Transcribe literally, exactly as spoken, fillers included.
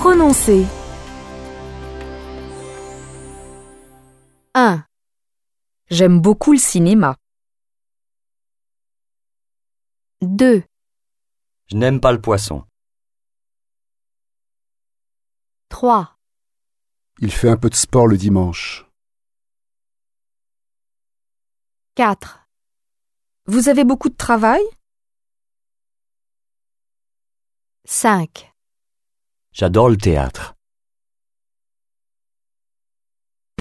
Prononcer. un. J'aime beaucoup le cinéma. deux. Je n'aime pas le poisson. trois. Il fait un peu de sport le dimanche. quatre. Vous avez beaucoup de travail? cinq. J'adore le théâtre.